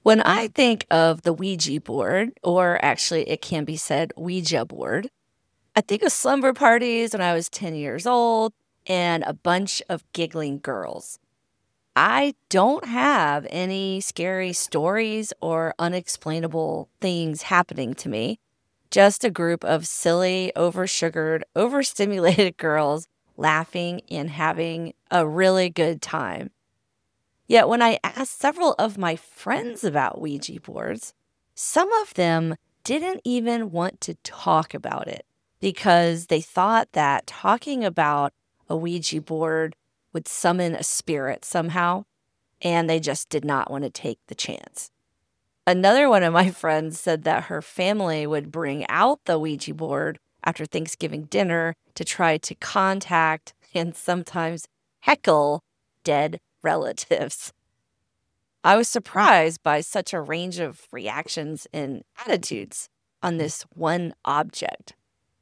When I think of the Ouija board, or actually it can be said Ouija board, I think of slumber parties when I was 10 years old and a bunch of giggling girls. I don't have any scary stories or unexplainable things happening to me, just a group of silly, oversugared, overstimulated girls laughing and having a really good time. Yet when I asked several of my friends about Ouija boards, some of them didn't even want to talk about it because they thought that talking about a Ouija board would summon a spirit somehow, and they just did not want to take the chance. Another one of my friends said that her family would bring out the Ouija board after Thanksgiving dinner to try to contact and sometimes heckle dead relatives. I was surprised by such a range of reactions and attitudes on this one object.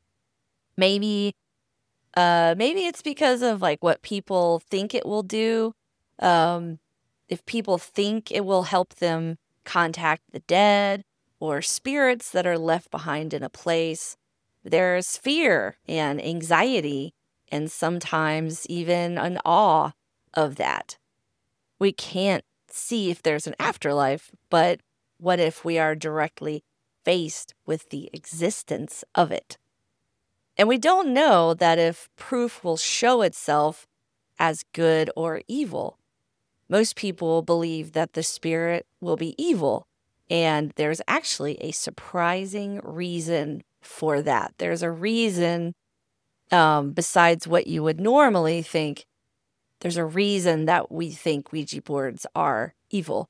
Maybe maybe it's because of like what people think it will do. Um, if people think it will help them contact the dead or spirits that are left behind in a place, there's fear and anxiety and sometimes even an awe of that. We can't see if there's an afterlife, but what if we are directly faced with the existence of it? And we don't know that if proof will show itself as good or evil. Most people believe that the spirit will be evil, and there's actually a surprising reason for that. There's a reason, besides what you would normally think, there's a reason that we think Ouija boards are evil.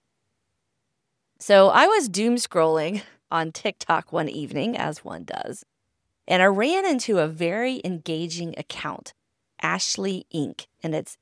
So I was doom scrolling on TikTok one evening, as one does, and I ran into a very engaging account, Ashley Inc., and it's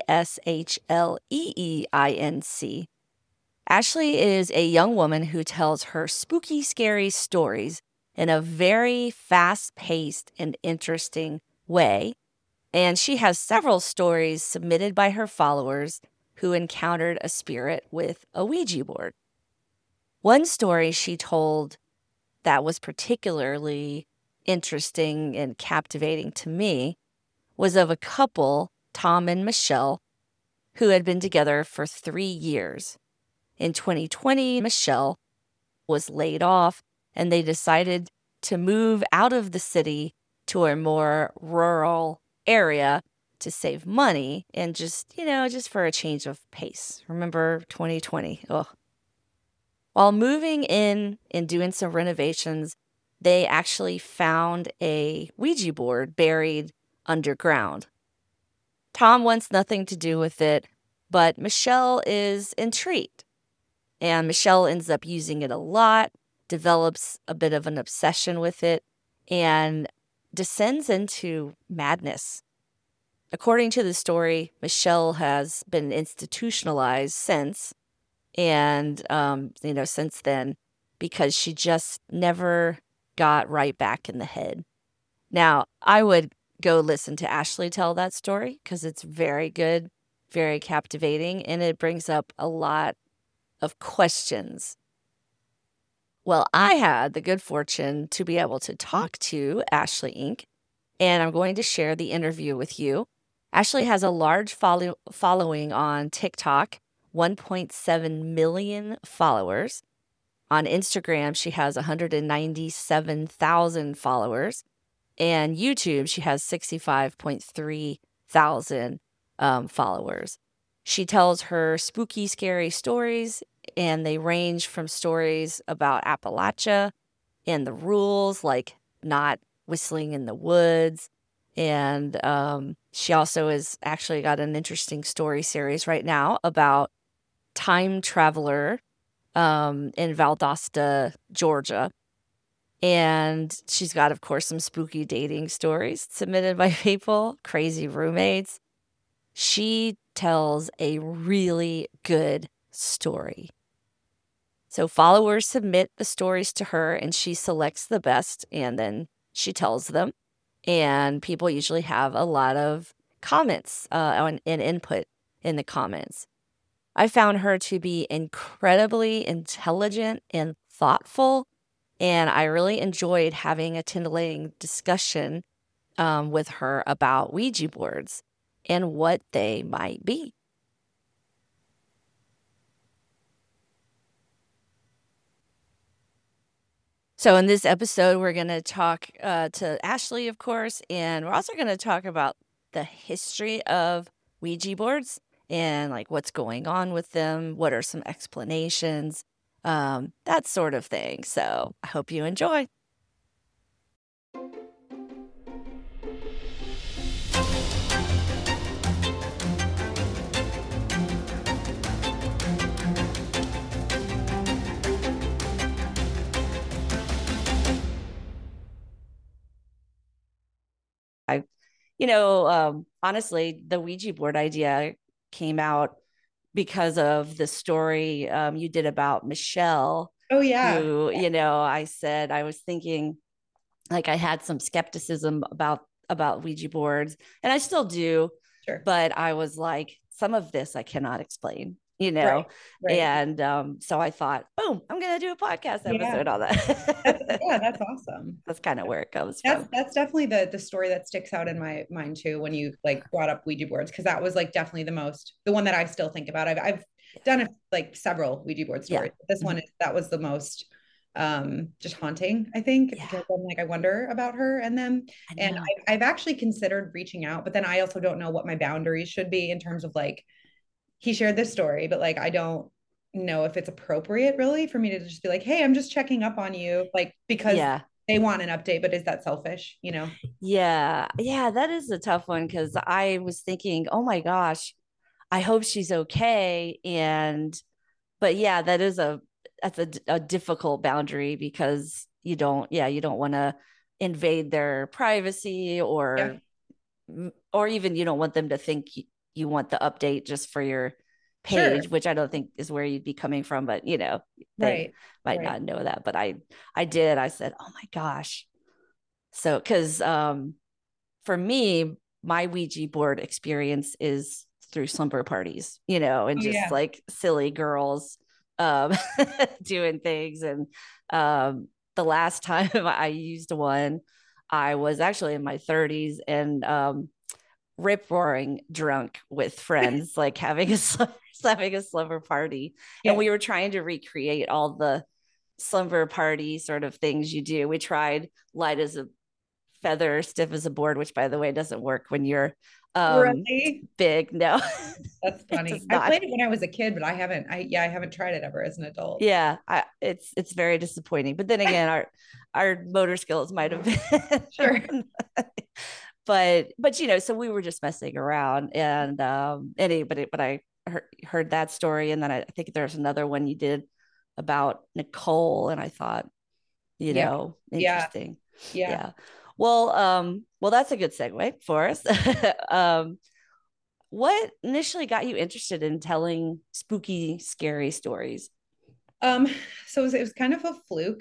ASHLEEINC. Ashley is a young woman who tells her spooky, scary stories in a very fast paced and interesting way. And she has several stories submitted by her followers who encountered a spirit with a Ouija board. One story she told that was particularly interesting and captivating to me was of a couple, Tom and Michelle, who had been together for 3 years. In 2020, Michelle was laid off and they decided to move out of the city to a more rural area to save money and just for a change of pace. Remember 2020? Ugh. While moving in and doing some renovations, they actually found a Ouija board buried underground. Tom wants nothing to do with it, but Michelle is intrigued. And Michelle ends up using it a lot, develops a bit of an obsession with it, and descends into madness. According to the story, Michelle has been institutionalized since, and since then, because she just never got right back in the head. Now, I would go listen to Ashley tell that story because it's very good, very captivating, and it brings up a lot of questions. Well, I had the good fortune to be able to talk to Ashley Inc., and I'm going to share the interview with you. Ashley has a large following on TikTok, 1.7 million followers. On Instagram, she has 197,000 followers. And YouTube, she has 65.3 thousand followers. She tells her spooky, scary stories, and they range from stories about Appalachia and the rules, like not whistling in the woods. And she also has actually got an interesting story series right now about time traveler in Valdosta, Georgia. And she's got, of course, some spooky dating stories submitted by people, crazy roommates. She tells a really good story. So followers submit the stories to her and she selects the best and then she tells them. And people usually have a lot of comments and input in the comments. I found her to be incredibly intelligent and thoughtful, and I really enjoyed having a titillating discussion with her about Ouija boards and what they might be. So, in this episode, we're going to talk to Ashley, of course, and we're also going to talk about the history of Ouija boards and like what's going on with them, what are some explanations, that sort of thing. So, I hope you enjoy. Honestly, the Ouija board idea came out because of the story you did about Michelle, Oh yeah. who, I said I was thinking like I had some skepticism about Ouija boards, and I still do, Sure. but I was like, some of this I cannot explain, Right. Right. and so I thought, boom, I'm gonna do a podcast Yeah. episode on that. That's awesome. That's kind of where it comes That's from. that's definitely the story that sticks out in my mind too when you like brought up Ouija boards, because that was like definitely the one that I still think about. I've done like several Ouija board Yeah. stories. This one Mhm. is that was the most just haunting, I think, Yeah, because I'm like I wonder about her and them. I And know. I've actually considered reaching out, but then I also don't know what my boundaries should be in terms of like he shared this story, but like I don't know if it's appropriate really for me to just be like, hey, I'm just checking up on you, like because Yeah. they want an update, but is that selfish, you know? Yeah. Yeah, that is a tough one because I was thinking, oh my gosh, I hope she's okay. But yeah, that's a difficult boundary because you don't want to invade their privacy Yeah, or even you don't want them to think you want the update just for your sure. page, which I don't think is where you'd be coming from, but they Right. might Right. not know that. But I said, oh my gosh. So, because for me, my Ouija board experience is through slumber parties, and Oh just yeah. like silly girls um, doing things. And the last time I used one, I was actually in my 30s and rip roaring drunk with friends, like having a slumber party. And Yeah. we were trying to recreate all the slumber party sort of things you do. We tried light as a feather, stiff as a board, which by the way doesn't work when you're Really? big. No, That's it funny. does I not. played it when I was a kid, but I haven't tried it ever as an adult. Yeah, it's very disappointing. But then again, our motor skills might have Sure. been but so we were just messing around and anybody but I heard that story, and then I think there's another one you did about Nicole, and I thought, Yeah. Yeah. interesting. Yeah. Yeah. Well, that's a good segue for us. um what initially got you interested in telling spooky, scary stories? Um, so it was kind of a fluke.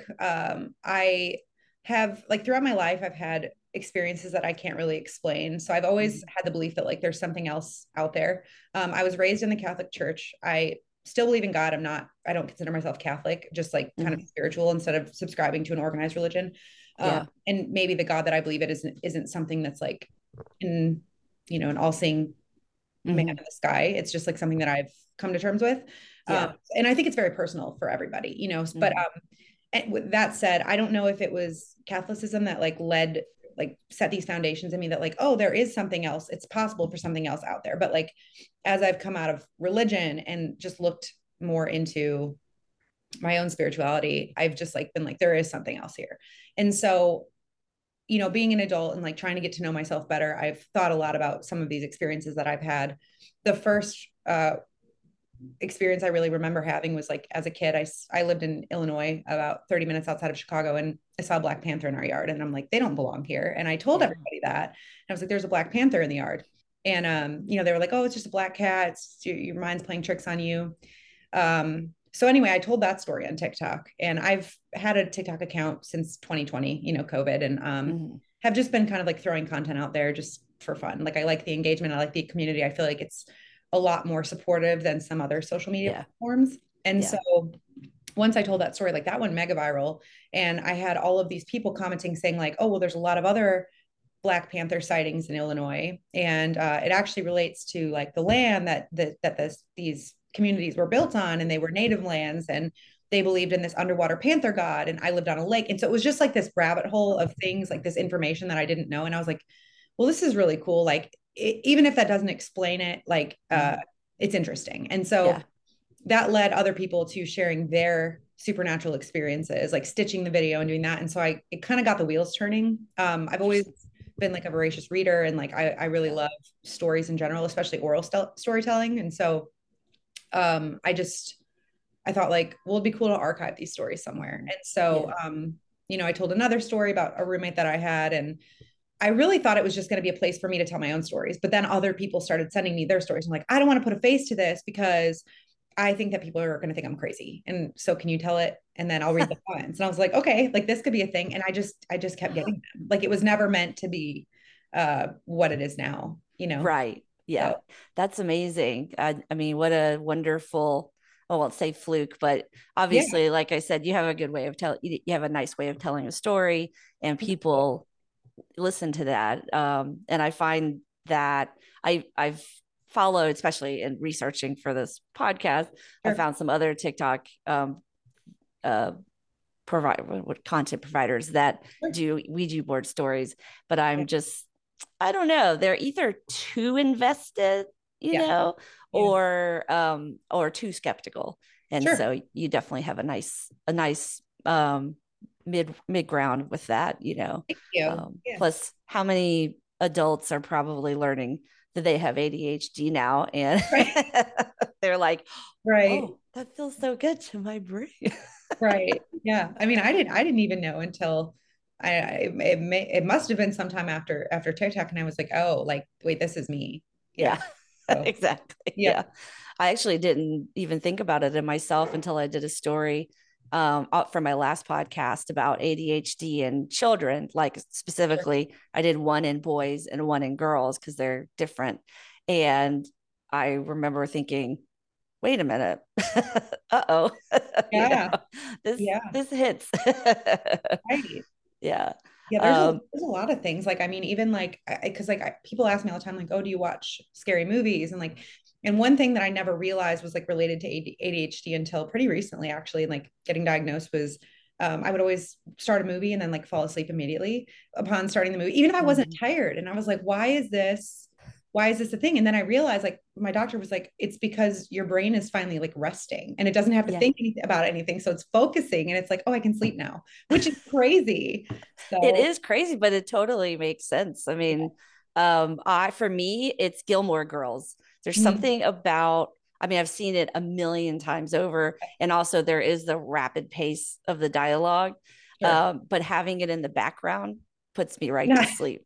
I have like throughout my life, I've had experiences that I can't really explain. So I've always Mhm. had the belief that like there's something else out there. I was raised in the Catholic Church. I still believe in God. I don't consider myself Catholic, just like kind of Mhm. spiritual instead of subscribing to an organized religion. Yeah. And maybe the God that I believe it isn't something that's like in, an all-seeing man Hmm. in the sky. It's just like something that I've come to terms with. Um, Yeah. and I think it's very personal for everybody, but Hmm. and with that said, I don't know if it was Catholicism that like set these foundations in me that like, oh, there is something else. It's possible for something else out there. But like as I've come out of religion and just looked more into my own spirituality, I've just like been like, there is something else here. And so, being an adult and like trying to get to know myself better, I've thought a lot about some of these experiences that I've had. The first experience I really remember having was like as a kid. I lived in Illinois, about 30 minutes outside of Chicago, and I saw a Black Panther in our yard. And I'm like, they don't belong here. And I told Yeah. everybody that. And I was like, there's a Black Panther in the yard. And, they were like, oh, it's just a black cat. Your mind's playing tricks on you. So anyway, I told that story on TikTok, and I've had a TikTok account since 2020, COVID, and Hmm. have just been kind of like throwing content out there just for fun. Like I like the engagement, I like the community. I feel like it's a lot more supportive than some other social media Yeah. platforms. And Yeah. so once I told that story, like that went mega viral. And I had all of these people commenting saying, like, oh, well, there's a lot of other Black Panther sightings in Illinois. And it actually relates to like the land these communities were built on, and they were native lands, and they believed in this underwater panther god. And I lived on a lake. And so it was just like this rabbit hole of things, like this information that I didn't know. And I was like, well, this is really cool. Like, even if that doesn't explain it, like, it's interesting. And so Yeah. that led other people to sharing their supernatural experiences, like stitching the video and doing that. And so it kind of got the wheels turning. I've always been like a voracious reader, and like I really love stories in general, especially oral storytelling. And so I thought like, well, it'd be cool to archive these stories somewhere. And so Yeah. I told another story about a roommate that I had, and I really thought it was just going to be a place for me to tell my own stories. But then other people started sending me their stories. I'm like, I don't want to put a face to this because I think that people are going to think I'm crazy. And so can you tell it? And then I'll read the comments. And I was like, okay, like this could be a thing. And I just kept getting them. Like it was never meant to be what it is now, you know? Right. Yeah. So That's amazing. I mean, what a wonderful, I won't say fluke, but yeah. obviously, like I said, you have a good way of telling, you have a nice way of telling a story, and people listen to that. And I find that I've followed, especially in researching for this podcast, I Sure. found some other TikTok uh, what content providers that Sure. do Ouija board stories, but Yeah. I'm just, I don't know, they're either too invested, you Yeah. know, Yeah. or too skeptical. And Sure. so you definitely have a nice mid ground with that, you know. Thank you. Yeah. Plus how many adults are probably learning that they have ADHD now, and Right. they're like, Right. oh, that feels so good to my brain. Right. Yeah. I mean, I didn't even know until it must have been sometime after TikTok, and I was like, oh, like wait, this is me. Yeah. Yeah, So exactly. yeah. Yeah. I actually didn't even think about it in myself until I did a story for my last podcast about ADHD in children. Like Sure. specifically, I did one in boys and one in girls because they're different. And I remember thinking, wait a minute. Uh-oh. You know, Yeah. Yeah. this hits. Right. Yeah. Yeah, Um, there's a lot of things. Like, I mean, even like, because like people ask me all the time, like, oh, do you watch scary movies? And like, and one thing that I never realized was like related to ADHD until pretty recently, actually, and like getting diagnosed was, I would always start a movie and then like fall asleep immediately upon starting the movie, even if I wasn't mhm. tired. And I was like, why is this a thing? And then I realized, like, my doctor was like, it's because your brain is finally like resting and it doesn't have to Yeah. think about anything. So it's focusing, and it's like, oh, I can sleep now, which is crazy. It So is crazy, but it totally makes sense. I mean, for me, it's Gilmore Girls. There's mm, something about, I mean, I've seen it a million times over, and also there is the rapid pace of the dialogue. sure. But having it in the background puts me right to Yeah, sleep.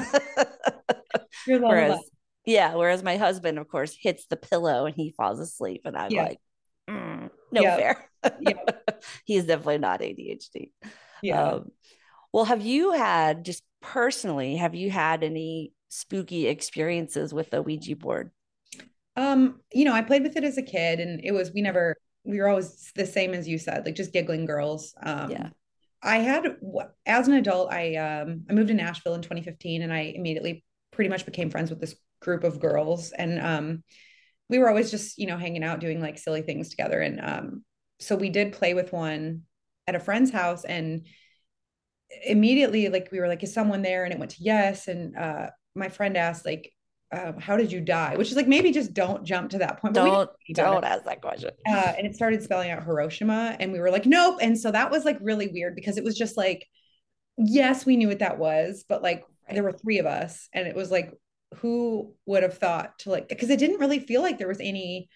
here's all of that. Whereas, yeah, whereas my husband, of course, hits the pillow and he falls asleep, and I'm Yeah, like, no yeah, fair. yeah, He's definitely not ADHD. yeah. Um, well, have you had, just personally, have you had any spooky experiences with the Ouija board? I played with it as a kid, and Yeah. we were always the same as you said, like just giggling girls. Yeah. I had as an adult, I moved to Nashville in 2015, and I immediately pretty much became friends with this group of girls, and we were always just hanging out doing like silly things together, and so we did play with one at a friend's house, and immediately like we were like, is someone there? And it went to yes. And my friend asked like, how did you die? Which is like, maybe just don't jump to that point, but we didn't think about it. Don't ask that question. And it started spelling out Hiroshima, and we were like, nope. And so that was like really weird because it was just like, yes, we knew what that was, but like there Right. were three of us, and it was like, who would have thought to like, because it didn't really feel like there was any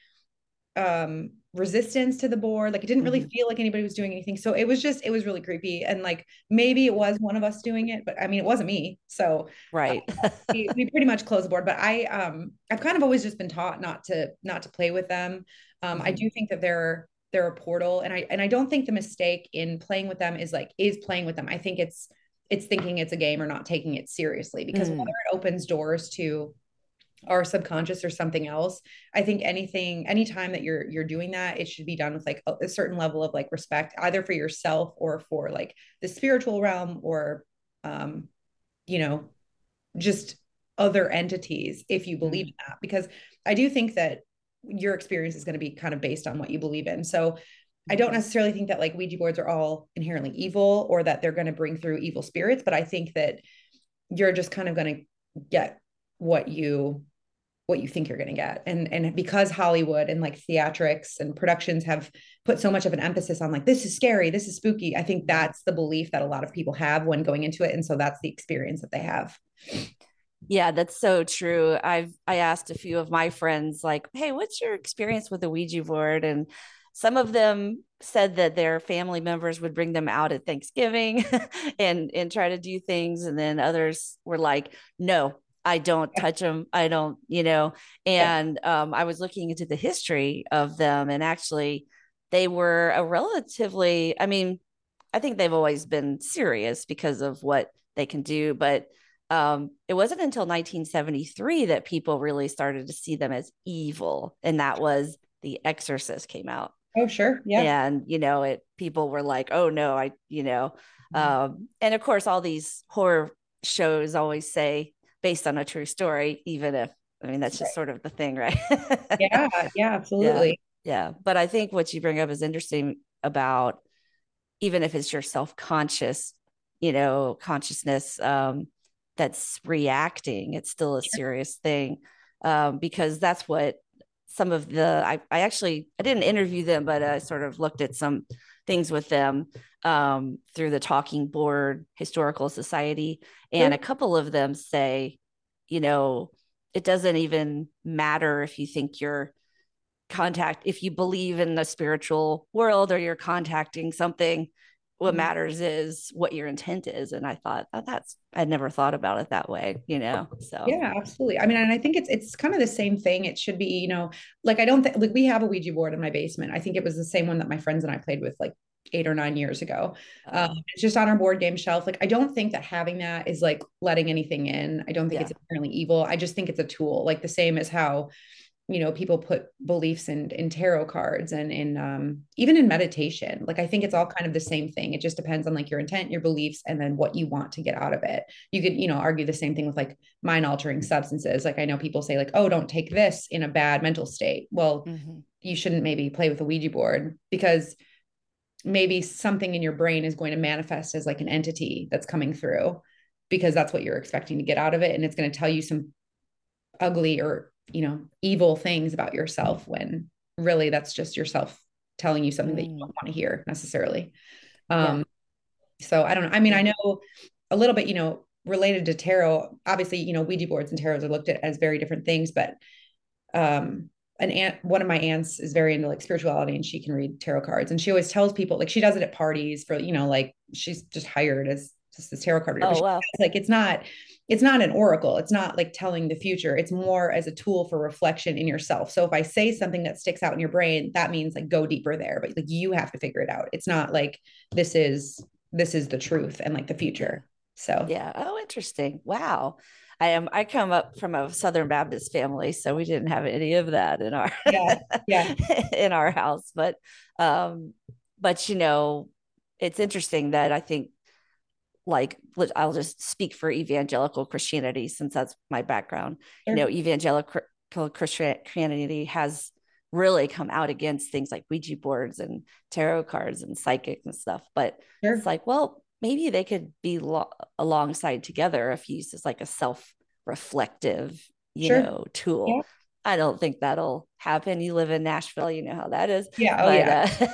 resistance to the board. Like it didn't really Hmm. feel like anybody was doing anything. So it was really creepy. And like maybe it was one of us doing it, but I mean it wasn't me. So uh, Right. we pretty much closed the board. But I've kind of always just been taught not to play with them. I Hmm. do think that they're a portal, and I don't think the mistake in playing with them is playing with them. I think it's thinking it's a game or not taking it seriously, because whether Mm. it opens doors to our subconscious or something else. I think anytime that you're doing that, it should be done with like a certain level of like respect, either for yourself or for like the spiritual realm, or um, you know, just other entities, if you believe Mm. in that. Because I do think that your experience is going to be kind of based on what you believe in. So I don't Mhm. necessarily think that like Ouija boards are all inherently evil or that they're going to bring through evil spirits, but I think that you're just kind of going to get what you think you're going to get. And because Hollywood and like theatrics and productions have put so much of an emphasis on like, this is scary, this is spooky, I think Mhm. that's the belief that a lot of people have when going into it, and so that's the experience that they have. Yeah, that's so true. I asked a few of my friends like, "Hey, what's your experience with the Ouija board?" And some of them said that their family members would bring them out at Thanksgiving and try to do things, and then others were like, "No, I don't Yeah, touch them. I don't, you know." yeah, And I was looking into the history of them, and actually, they were a relatively, I mean, I think they've always been serious because of what they can do, but it wasn't until 1973 that people really started to see them as evil, and that was The Exorcist came out, oh sure, yeah, and it people were like, "Oh no, and of course, all these horror shows always say based on a true story, even if I mean that's just right, sort of the thing, right? yeah, yeah, Yeah, absolutely, yeah. But I think what you bring up is interesting about even if it's your self-conscious consciousness that's reacting, it's still a serious thing, because that's what some of the I actually I didn't interview them, but I sort of looked at some things with them through the Talking Board Historical Society, and a sure, couple of them say, you know it doesn't even matter if you think you're if you believe in the spiritual world or you're contacting something. What mhm. matters is what your intent is. And I thought, oh, I'd never thought about it that way. So Yeah, absolutely. I mean, and I think it's kind of the same thing. It should be, like I don't think like we have a Ouija board in my basement. I think it was the same one that my friends and I played with like 8 or 9 years ago. uh, It's just on our board game shelf. Like I don't think that having that is like letting anything in. I don't think yeah. it's inherently evil. I just think it's a tool, like the same as how people put beliefs in tarot cards and in even in meditation. Like I think it's all kind of the same thing. It just depends on like your intent, your beliefs, and then what you want to get out of it. You could argue the same thing with like mind altering substances. Like I know people say like, oh, don't take this in a bad mental state. Well, Hmm. you shouldn't maybe play with a Ouija board, because maybe something in your brain is going to manifest as like an entity that's coming through, because that's what you're expecting to get out of it, and it's going to tell you some ugly or evil things about yourself, when really that's just yourself telling you something that you Mm, don't want to hear necessarily. yeah. So I don't know, I mean, I Yeah. know a little bit, related to tarot. Obviously, Ouija boards and tarots are looked at as very different things, but an aunt, one of my aunts, is very into like spirituality, and she can read tarot cards, and she always tells people, like she does it at parties for, like she's just hired as just this tarot card reader, but Oh, she wow. like it's not an oracle, it's not like telling the future, it's more as a tool for reflection in yourself. So if I say something that sticks out in your brain, that means like go deeper there, but like you have to figure it out. It's not like this is this is the truth and like the Yeah. future. So Yeah. Oh, interesting. Wow. I come up from a Southern Baptist family, so we didn't have any of that in our yeah, yeah, in our house. Um, but it's interesting that I think, like, I'll just speak for evangelical Christianity since that's my background. sure, Evangelical Christianity has really come out against things like Ouija boards and tarot cards and psychic and stuff. But it's sure, like, well, maybe they could be alongside together if used as like a self-reflective, sure, yeah, tool. I don't think that'll happen. You live in Nashville, you know how that is. yeah, oh But yeah,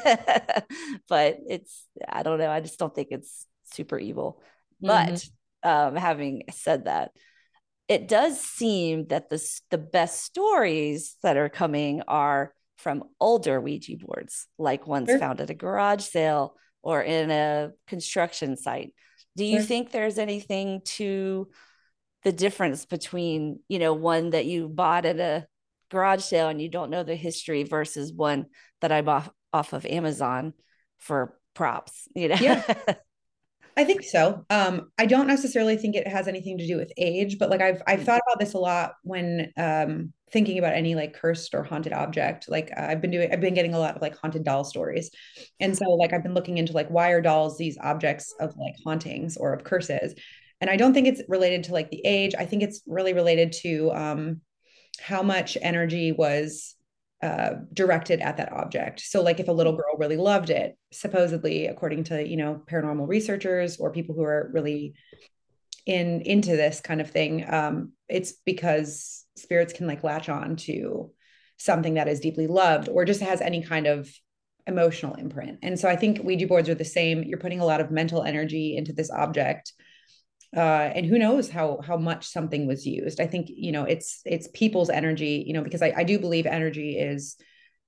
but I don't know. I just don't think it's super evil. mm-hmm. But having said that, it does seem that the best stories that are coming are from older Ouija boards, like ones Sure, found at a garage sale or in a construction site. Do you sure. think there's anything to the difference between, one that you bought at a garage sale and you don't know the history versus one that I bought off of Amazon for props? Yeah. I think so. I don't necessarily think it has anything to do with age, but like I've Mm. thought about this a lot when thinking about any like cursed or haunted object. Like I've been getting a lot of like haunted doll stories. And so like I've been looking into like why are dolls these objects of like hauntings or of curses. And I don't think it's related to like the age. I think it's really related to how much energy was directed at that object. So, like, if a little girl really loved it, supposedly, according to paranormal researchers or people who are really into this kind of thing, it's because spirits can like latch on to something that is deeply loved or just has any kind of emotional imprint. And so, I think Ouija boards are the same. You're putting a lot of mental energy into this object, and who knows how much something was used. I think it's people's energy, because I do believe energy is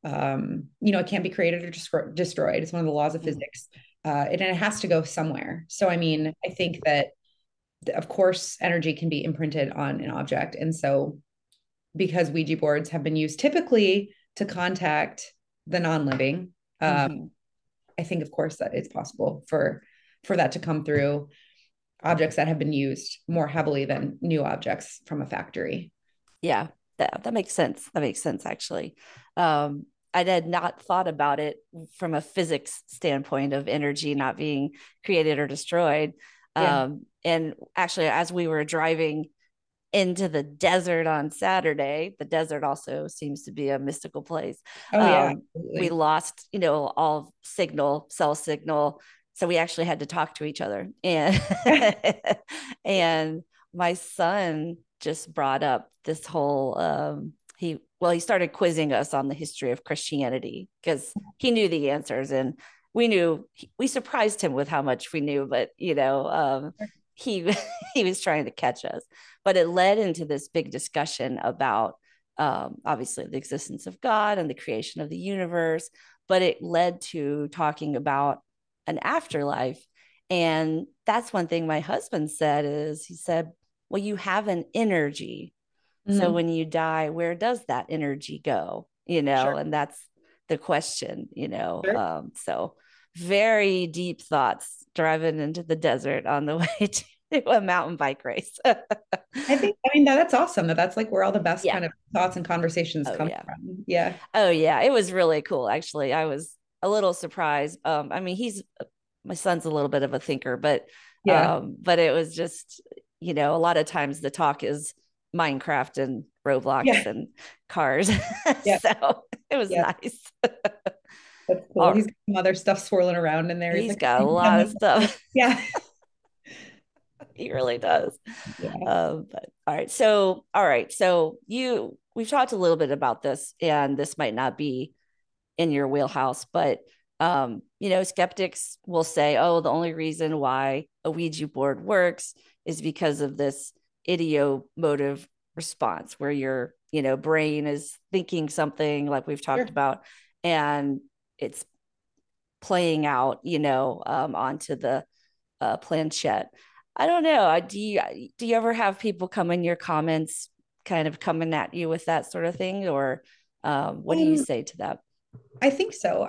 it can't be created or destroyed. It's one of the laws of Mm. physics, and it has to go somewhere. So I mean, I think that of course energy can be imprinted on an object, and so because Ouija boards have been used typically to contact the non-living, Hmm. I think of course that it's possible for that to come through objects that have been used more heavily than new objects from a factory. Yeah, that makes sense. That makes sense, actually. I had not thought about it from a physics standpoint of energy not being created or destroyed. Yeah. And actually, as we were driving into the desert on Saturday, the desert also seems to be a mystical place. Oh yeah, We absolutely. lost, all signal, cell signal. So we actually had to talk to each other. And and my son just brought up this whole he started quizzing us on the history of Christianity because he knew the answers and we surprised him with how much we knew, but he he was trying to catch us. But it led into this big discussion about obviously the existence of God and the creation of the universe, but it led to talking about an afterlife. And that's one thing my husband said is he said, well, you have an energy. So Mm-hmm. when you die, where does that energy go? Sure. And that's the question, Sure. So very deep thoughts driving into the desert on the way to a mountain bike race. I mean, that's awesome. That's like where all the best Yeah. kind of thoughts and conversations Oh, come yeah. from. Yeah. Oh, yeah. It was really cool, actually. I was a little surprised. I mean, my son's a little bit of a thinker, Yeah. but it was just, a lot of times the talk is Minecraft and Roblox Yeah. and cars. Yeah. So it was Yeah. nice. That's cool. All, He's got some other stuff swirling around in there. He's he's like, got a lot of stuff. yeah. He really does. Yeah. But all right. So we've talked a little bit about this, and this might not be in your wheelhouse, but skeptics will say, oh, the only reason why a Ouija board works is because of this idiomotive response where your, brain is thinking something like we've talked Sure. about, and it's playing out, onto the planchette. I don't know. Do you ever have people come in your comments, kind of coming at you with that sort of thing, or what do you Um, say to that? I think so.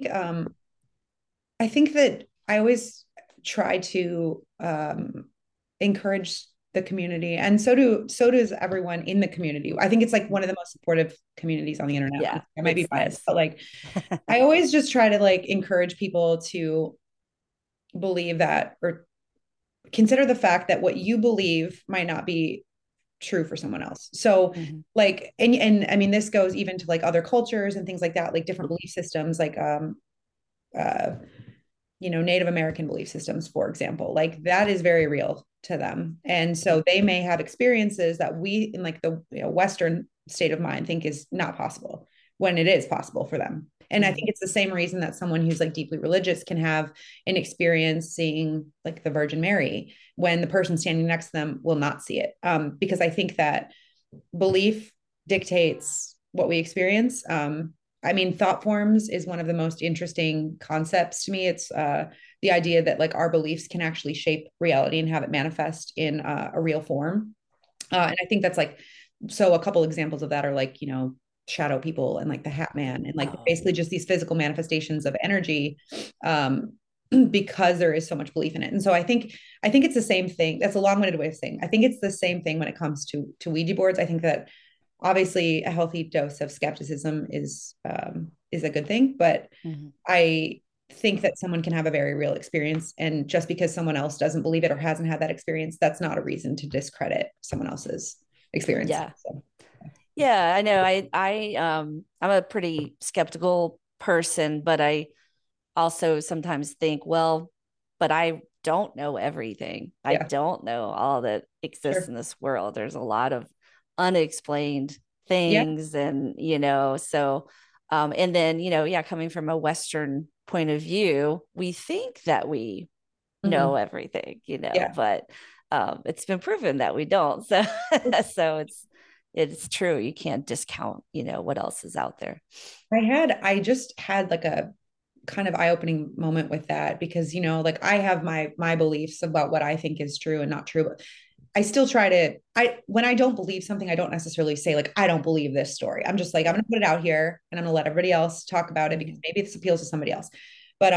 I think that I always try to encourage the community, and so does everyone in the community. I think it's like one of the most supportive communities on the internet. Yeah, I might be it's biased, nice. but like I always just try to like encourage people to believe that or consider the fact that what you believe might not be true for someone else. So Mhm. like and I mean this goes even to like other cultures and things like that, like different belief systems, like uh Native American belief systems, for example, like that is very real to them. And so they may have experiences that we in like the Western state of mind think is not possible when it is possible for them. And I think Mhm. it's the same reason that someone who's like deeply religious can have an experience seeing like the Virgin Mary when the person standing next to them will not see it. Because I think that belief dictates what we experience. I mean, thought forms is one of the most interesting concepts to me. It's the idea that like our beliefs can actually shape reality and have it manifest in a real form. And I think that's like, so a couple examples of that are like, shadow people and like the Hat Man and like Oh, basically just these physical manifestations of energy. Um, because there is so much belief in it. And so I think it's the same thing. That's a long-winded way of saying. I think it's the same thing when it comes to Ouija boards. I think that obviously a healthy dose of skepticism is a good thing, but Mhm. I think that someone can have a very real experience, and just because someone else doesn't believe it or hasn't had that experience, that's not a reason to discredit someone else's experience. Yeah. So, Yeah, I know. I'm a pretty skeptical person, but I also sometimes think, well, but I don't know everything. I yeah, don't know all that exists sure. in this world. There's a lot of unexplained Yeah. things, and so and then, yeah, coming from a Western point of view, we think that we know Mhm. everything, Yeah. but it's been proven that we don't. So so it's true. You can't discount, what else is out there. I just had like a kind of eye-opening moment with that, because like I have my beliefs about what I think is true and not true, but I still try to I when I don't believe something, I don't necessarily say like I don't believe this story. I'm just like I'm Yeah. gonna put it out here and I'm gonna let everybody else talk about it because Mhm. maybe this appeals to somebody else. But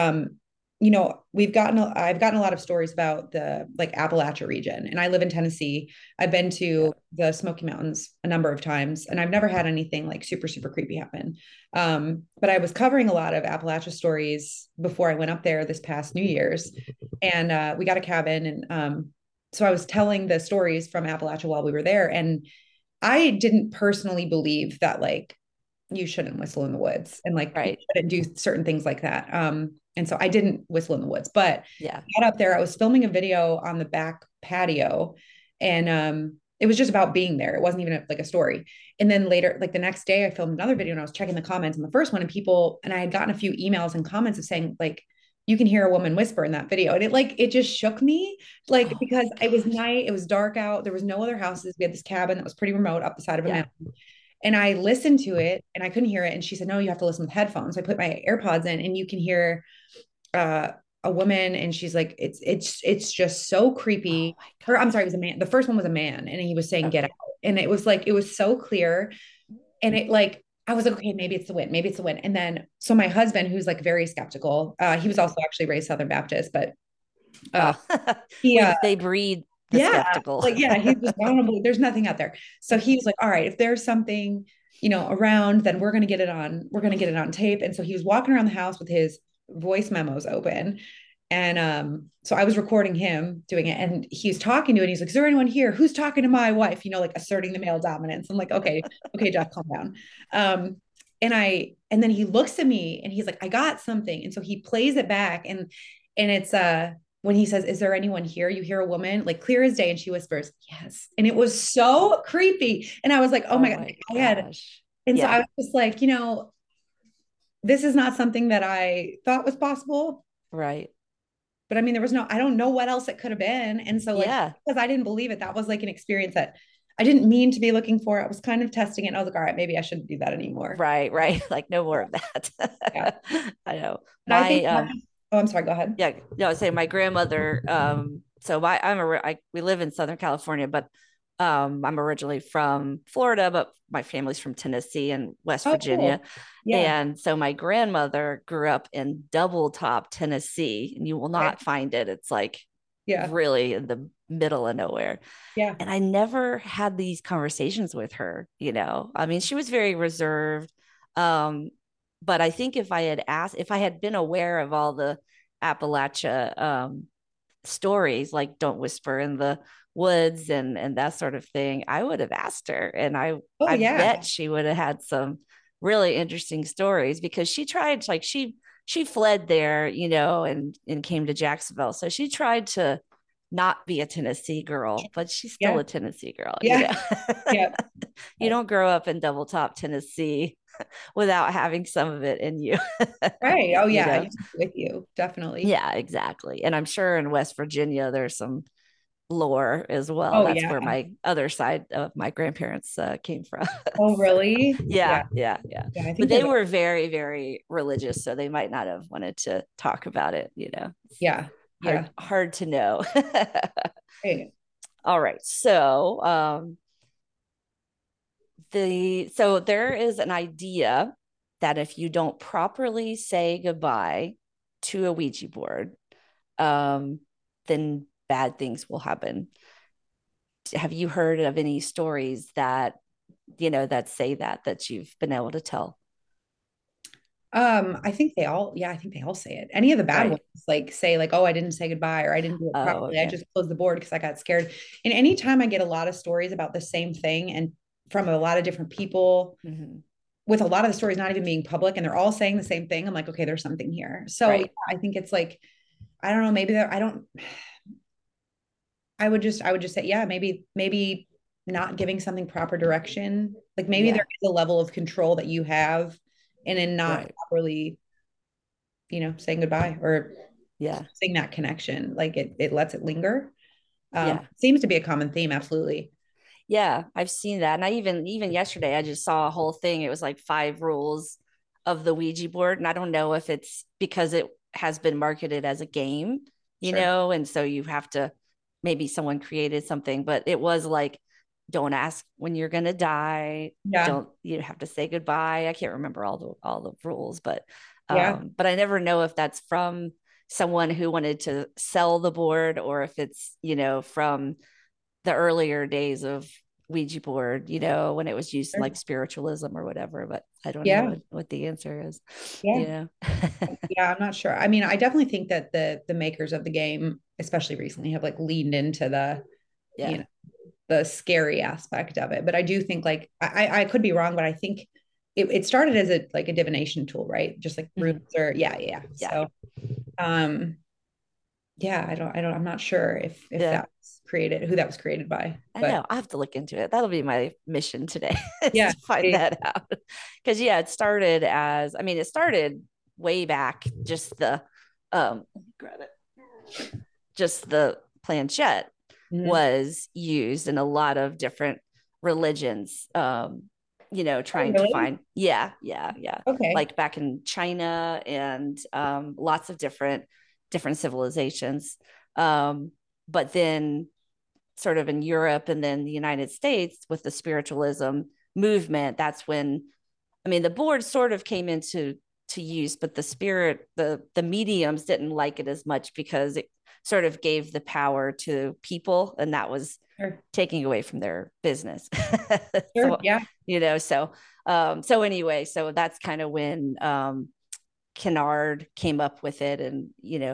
I've gotten a lot of stories about the like Appalachia region, and I live in Tennessee. I've been Yeah. to the Smoky Mountains a number of times, and I've never had anything like super super creepy happen. But I was covering a lot of Appalachia stories before I went up there this past New Year's, and we got a cabin, and so I was telling the stories from Appalachia while we were there, and I didn't personally believe that like you shouldn't whistle in the woods and like you Right. shouldn't do certain things like that. And so I didn't whistle in the woods, but Yeah. I got up there. I was filming a video on the back patio, and it was just about being there. It wasn't even like a story. And then later, like the next day, I filmed another video and I was checking the comments on the first one, and I had gotten a few emails and comments of saying like, you can hear a woman whisper in that video. And it just shook me, like, Oh because my it was gosh. night, it was dark out, there was no other houses. We had this cabin that was pretty remote up the side of a Yeah. mountain. And I listened to it and I couldn't hear it. And she said, no, you have to listen with headphones. So I put my AirPods in and you can hear uh, a woman, and she's like, it's just so Oh creepy. my Or I'm sorry, it gosh. was a man. The first one was a man, and he was saying, get out. Okay. And it was like, it was so clear. And it like, I was like, okay, maybe it's the wind, maybe it's the wind. And then, so my husband, who's like very skeptical, he was also actually raised Southern Baptist, but uh, Well, he, they breed the yeah, skeptical. like, yeah, he's just vulnerable. There's nothing out there. So he was like, all right, if there's something, around, then we're going to get it on, tape. And so he was walking around the house with his voice memos open. And so I was recording him doing it, and he's talking to it. And he's like, is there anyone here who's talking to my wife? Like asserting the male dominance. I'm like, okay, okay, Jeff, calm down. Um, and then he looks at me and he's like, I got something. And so he plays it back, and it's when he says, is there anyone here? You hear a woman like clear as day, and she whispers, yes. And it was so creepy. And I was like, oh Oh my God, my I had, gosh. and so I Yeah. was just like, this is not something that I thought was possible. Right. But I mean, I don't know what else it could have been. And so, like, Yeah. because I didn't believe it, that was like an experience that I didn't mean to be looking for. I was kind of testing it. And I was like, all right, maybe I shouldn't do that anymore. Right. Right. Like no more Yeah. of that. Yeah. I know. But I think, My oh, I'm sorry, go ahead. Yeah, no, I was saying my grandmother, so we live in Southern California, but I'm originally from Florida, but my family's from Tennessee and West Oh, Virginia. cool. Yeah. And so my grandmother grew up in Double Top, Tennessee, and you will Okay. not find it. It's like Yeah. really in the middle of nowhere. Yeah. And I never had these conversations with her, I mean, she was very reserved. Um, but I think if I had been aware of all the Appalachia stories, like don't whisper in the woods and that sort of thing, I would have asked her, and Oh, I yeah. bet she would have had some really interesting stories, because she tried, like she fled there, and came to Jacksonville. So she tried to not be a Tennessee girl, but she's still Yeah. a Tennessee girl, Yeah. Yeah. You don't grow up in Double Top, Tennessee without having some of it in you. Right. Oh, you yeah. know? I'm with you. Definitely. Yeah, exactly. And I'm sure in West Virginia, there's some lore as well. Oh, That's yeah. where my other side of my grandparents came from. Oh, So, really? Yeah. yeah, yeah, yeah. Yeah. I But think they there's, were very, very religious, so they might not have wanted to talk about it. It's yeah. Yeah. hard to know. Right. All right, so so there is an idea that if you don't properly say goodbye to a Ouija board, um, then bad things will happen. Have you heard of any stories that, that say that you've been able to tell? I think they all, yeah, I think they all say it. Any of the bad ones, Right. like say, like, oh, I didn't say goodbye or I didn't do it Oh, properly. I okay. just closed the board because I got scared. And anytime I get a lot of stories about the same thing and from a lot of different people, Hmm. with a lot of the stories not even being public and they're all saying the same thing, I'm like, okay, there's something here. So yeah, Right. I think it's like, I don't know, maybe there, I don't, I would just say, yeah, maybe not giving something proper direction. Like maybe there Yeah. is a level of control that you have and in not Right. properly, saying goodbye or Yeah. closing that connection. Like it lets it linger. Yeah. Seems to be a common theme, absolutely. Yeah. I've seen that. And I even yesterday, I just saw a whole thing. It was like 5 rules of the Ouija board. And I don't know if it's because it has been marketed as a game, Sure. and so you have to, maybe someone created something, but it was like, don't ask when you're going to die. Yeah. Don't, you have to say goodbye. I can't remember all the rules, Yeah. but I never know if that's from someone who wanted to sell the board, or if it's, from the earlier days of Ouija board, when it was used in Sure. like spiritualism or whatever. But I don't know Yeah. what the answer is, Yeah. you know? Yeah, I'm not sure. I mean, I definitely think that the makers of the game, especially recently, have like leaned into you Yeah. know, the scary aspect of it. But I do think like I could be wrong, but I think it started as a like a divination tool, right? Just like runes Mhm. or yeah. Yeah. So um yeah, I'm not sure if Yeah. that was created, who that was created by. I But know. I have to look into it. That'll be my mission today is yeah, to find that out. Because yeah, it started way back, just the grab it. Just the planchette mhm. was used in a lot of different religions. Oh, Trying to really? find, yeah, Okay. like back in China and lots of different civilizations. Um, but then sort of in Europe and then the United States with the spiritualism movement, that's when, the board sort of came into to use, but the mediums didn't like it as much because it sort of gave the power to people, and that was Sure. taking away from their business. Sure. So, Yeah. so anyway, so that's kind of when Kennard came up with it, and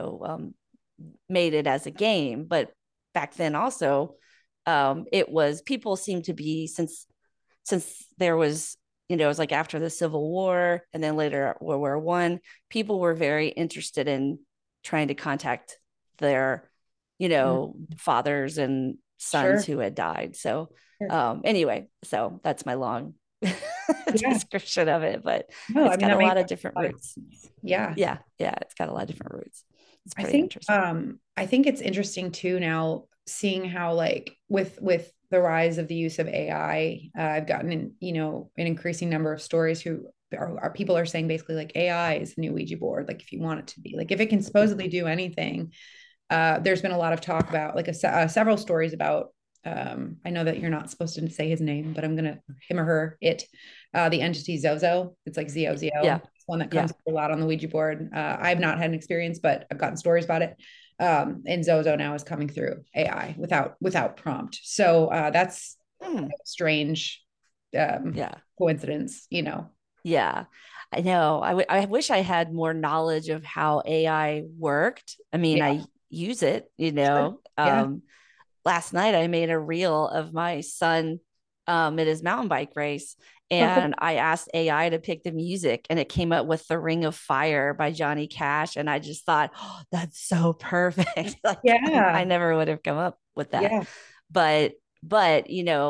made it as a game. But back then also, it was, people seemed to be, since there was, it was like after the Civil War and then later World War I, people were very interested in trying to contact their, Mhm. fathers and sons Sure. who had died. So Sure. anyway, so that's my long Yeah. description of it, but No, I it's mean got that a makes lot of different a lot of roots. sense. Yeah. Yeah, it's got a lot of different roots. It's pretty interesting. I think it's interesting too now seeing how like with the rise of the use of AI, I've gotten an increasing number of stories who are people are saying basically like AI is the new Ouija board. Like if you want it to be like if it can supposedly do anything, there's been a lot of talk about like several stories about. I know that you're not supposed to say his name, but I'm gonna him or her it. The entity Zozo. It's like ZOZO. Yeah, It's one that yeah. comes up a lot on the Ouija board. I've not had an experience, but I've gotten stories about it. And Zozo now is coming through AI without prompt. So that's Hmm. a strange Yeah. coincidence. Yeah, I know. I wish I had more knowledge of how AI worked. Yeah. I use it, Sure. Yeah. Last night I made a reel of my son at his mountain bike race, Oh, cool. and I asked AI to pick the music, and it came up with The Ring of Fire by Johnny Cash, and I just thought, oh, that's so perfect. Like I Yeah. never would have come up with that. Yeah. But but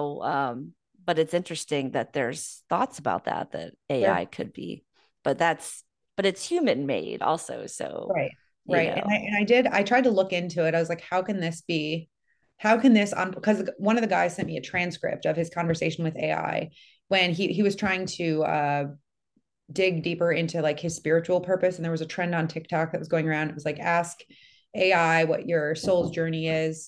but it's interesting that there's thoughts about that Sure. AI could be, but but it's human made also. So, Right. you Right. And I know, and I did I tried to look into it. I was like, how can this on because one of the guys sent me a transcript of his conversation with AI when he was trying to dig deeper into like his spiritual purpose. And there was a trend on TikTok that was going around. It was like ask AI what your soul's journey is.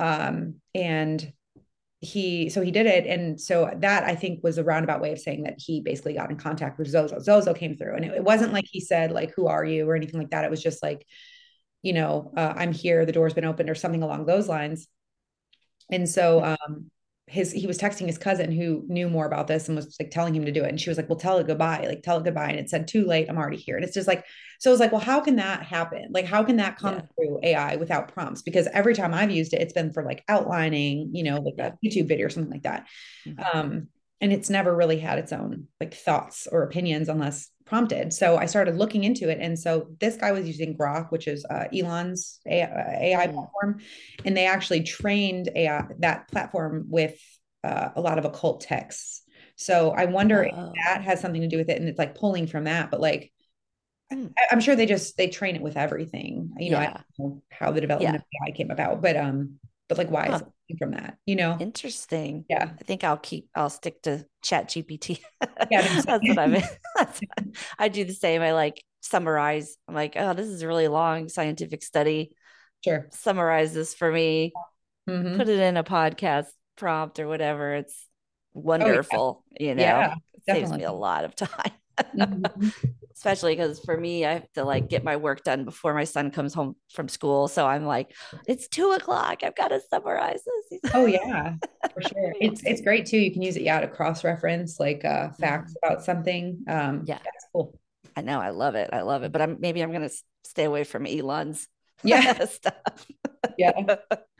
And he did it, and so that I think was a roundabout way of saying that he basically got in contact with Zozo. Zozo came through, and it wasn't like he said like who are you or anything like that. It was just like I'm here, the door's been opened, or something along those lines. And so he was texting his cousin who knew more about this and was like telling him to do it. And she was like, well, tell it goodbye, like tell it goodbye. And it said, too late, I'm already here. And it's just like, so it's like, well, how can that happen? Like, how can that come Yeah. through AI without prompts? Because every time I've used it, it's been for like outlining, like Yeah. a YouTube video or something like that. Mhm. And it's never really had its own like thoughts or opinions unless prompted. So I started looking into it. And so this guy was using Grok, which is Elon's AI Mm. platform. And they actually trained that platform with a lot of occult texts. So I wonder if Oh. that has something to do with it. And it's like pulling from that, but like, Mm. I'm sure they train it with everything. I Yeah. don't know how the development Yeah. of AI came about, but like, why is Huh. it coming from that? Interesting. Yeah. I think I'll stick to Chat GPT. Yeah. No, That's what I'm I do the same. I like summarize. I'm like, oh, this is a really long scientific study. sure. Summarize this for me, put Mm-hmm. it in a podcast prompt or whatever. It's Oh, yeah. wonderful, Yeah, It saves me a definitely. lot of time. Mhm. Especially because for me, I have to like get my work done before my son comes home from school. So I'm like, it's 2 o'clock. I've got to summarize this. Oh, yeah, for sure. Yeah. It's great too. You can use it, yeah, to cross-reference like facts Mhm. about something. Yeah, That's cool. I know. I love it. I love it. But maybe I'm going to stay away from Elon's Yeah, stuff. yeah.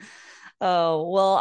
Oh, well,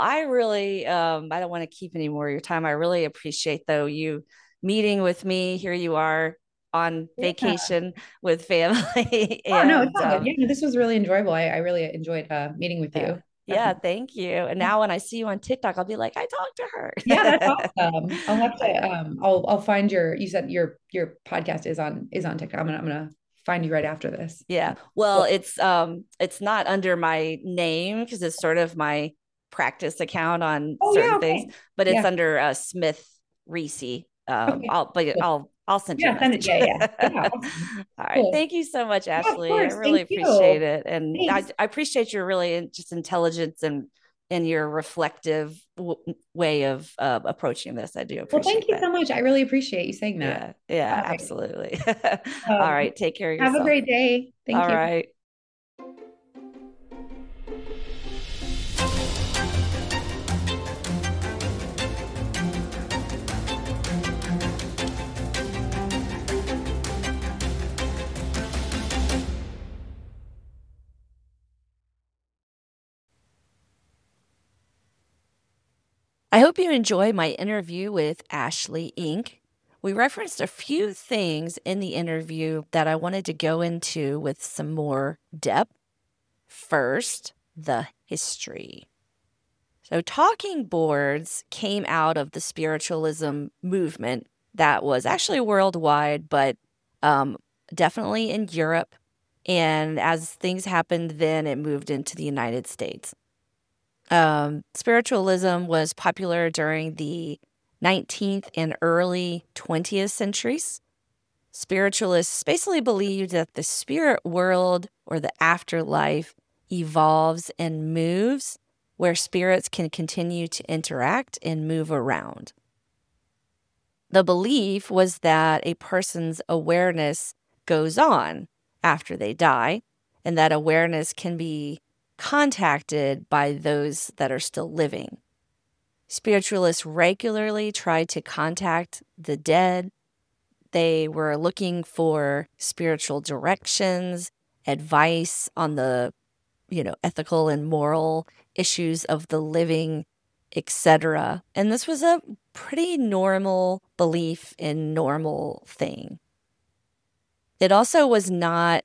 I don't want to keep any more of your time. I really appreciate though you meeting with me. Here you are on Yeah. vacation with family. Oh, no, it's And all good. Yeah, no, this was really enjoyable. I really enjoyed meeting with yeah, you. yeah, Definitely. thank you. And now when I see you on TikTok, I'll be like, I talked to Yeah, that's her. awesome. I'll have I to know. I'll find you said your podcast is on TikTok. I'm gonna find you right after this. Yeah. Well, Cool. it's not under my name because it's sort of my practice account on Oh, certain yeah, things, okay. but it's Yeah. under Smith Reese. Okay. Cool. I'll send you a Yeah, send it. message. Yeah, yeah. Yeah, All awesome. right. Cool. Thank you so much, Yeah, of Ashley. I course. really Thank appreciate you. it. And Thanks. I appreciate your really just intelligence and your reflective way of approaching this. I do Well, thank appreciate you that. so much. I really appreciate you saying that. Yeah. Yeah, All right. absolutely. All Um, right. Take care of have a yourself. great day. Thank All you. right. I hope you enjoy my interview with Ashley Inc. We referenced a few things in the interview that I wanted to go into with some more depth. First, the history. So, talking boards came out of the spiritualism movement that was actually worldwide, but um, definitely in Europe. And as things happened, then it moved into the United States. Spiritualism was popular during the 19th and early 20th centuries. Spiritualists basically believed that the spirit world or the afterlife evolves and moves, where spirits can continue to interact and move around. The belief was that a person's awareness goes on after they die, and that awareness can be contacted by those that are still living. Spiritualists regularly tried to contact the dead. They were looking for spiritual directions, advice on the, ethical and moral issues of the living, etc. And this was a pretty normal belief and normal thing. It also was not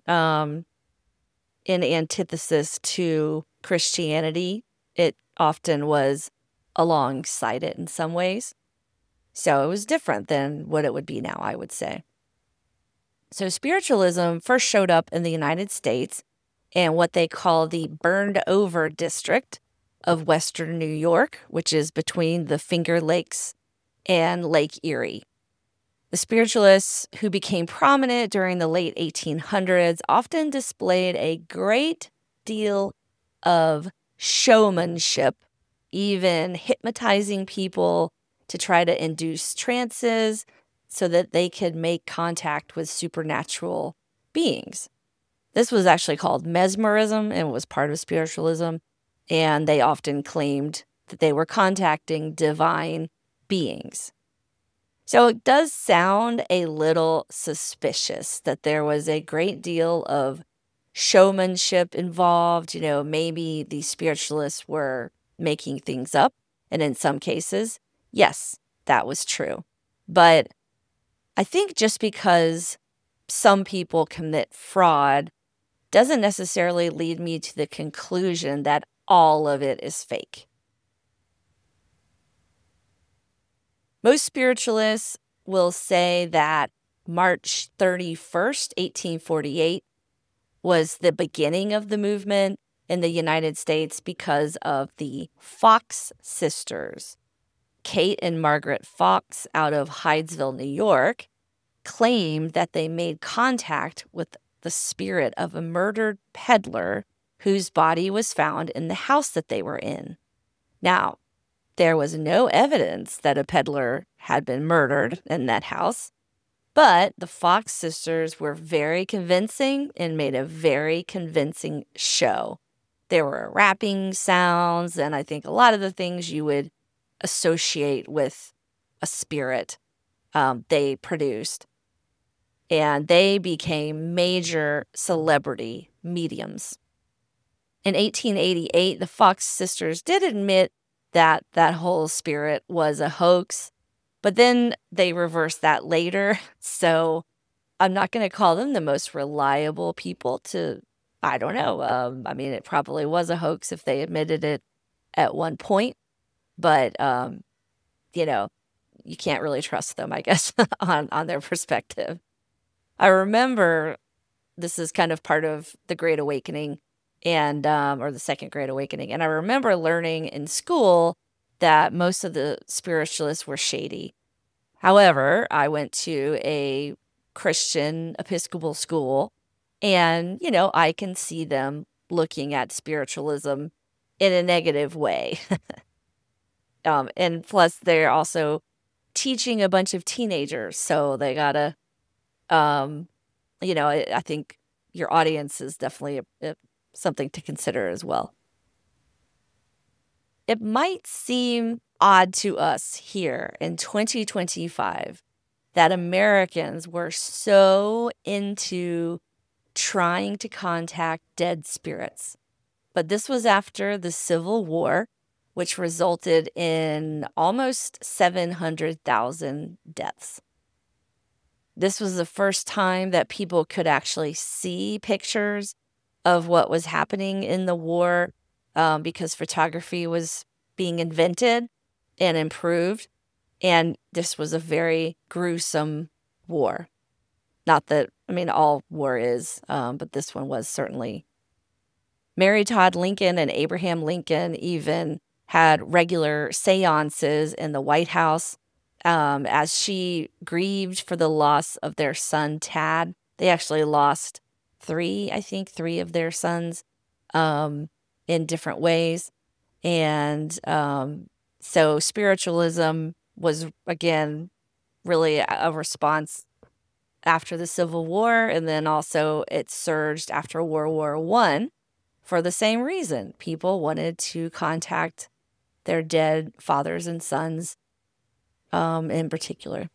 in antithesis to Christianity. It often was alongside it in some ways. So it was different than what it would be now, I would say. So spiritualism first showed up in the United States in what they call the burned over district of Western New York, which is between the Finger Lakes and Lake Erie. The spiritualists who became prominent during the late 1800s often displayed a great deal of showmanship, even hypnotizing people to try to induce trances so that they could make contact with supernatural beings. This was actually called mesmerism and was part of spiritualism, and they often claimed that they were contacting divine beings. So it does sound a little suspicious that there was a great deal of showmanship involved. Maybe the spiritualists were making things up. And in some cases, yes, that was true. But I think just because some people commit fraud doesn't necessarily lead me to the conclusion that all of it is fake. Most spiritualists will say that March 31st, 1848 was the beginning of the movement in the United States because of the Fox sisters. Kate and Margaret Fox out of Hydesville, New York, claimed that they made contact with the spirit of a murdered peddler whose body was found in the house that they were in. Now, there was no evidence that a peddler had been murdered in that house, but the Fox sisters were very convincing and made a very convincing show. There were rapping sounds, and I think a lot of the things you would associate with a spirit they produced. And they became major celebrity mediums. In 1888, the Fox sisters did admit that that whole spirit was a hoax, but then they reversed that later. So I'm not going to call them the most reliable people I don't know. It probably was a hoax if they admitted it at one point, but, you can't really trust them, I guess, on their perspective. I remember this is kind of part of the Great Awakening and or the Second Great Awakening. And I remember learning in school that most of the spiritualists were shady. However, I went to a Christian Episcopal school and, I can see them looking at spiritualism in a negative way. And plus they're also teaching a bunch of teenagers. So they gotta, I think your audience is definitely something to consider as well. It might seem odd to us here in 2025 that Americans were so into trying to contact dead spirits. But this was after the Civil War, which resulted in almost 700,000 deaths. This was the first time that people could actually see pictures of what was happening in the war because photography was being invented and improved. And this was a very gruesome war. Not that, all war is, but this one was certainly. Mary Todd Lincoln and Abraham Lincoln even had regular seances in the White House as she grieved for the loss of their son, Tad. They actually lost three of their sons in different ways. And so spiritualism was, again, really a response after the Civil War. And then also it surged after World War I for the same reason. People wanted to contact their dead fathers and sons in particular.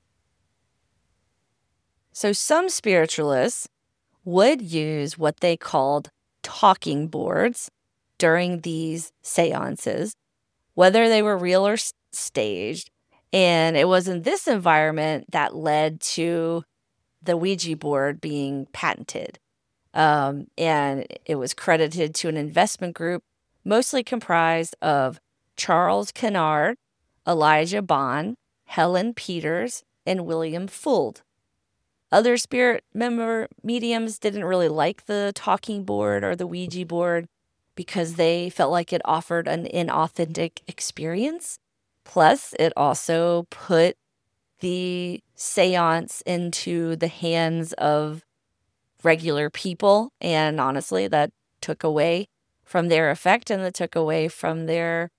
So some spiritualists would use what they called talking boards during these seances, whether they were real or staged. And it was in this environment that led to the Ouija board being patented. And it was credited to an investment group mostly comprised of Charles Kennard, Elijah Bond, Helen Peters, and William Fuld. Other spirit member mediums didn't really like the talking board or the Ouija board because they felt like it offered an inauthentic experience. Plus, it also put the seance into the hands of regular people. And honestly, that took away from their effect and that took away from their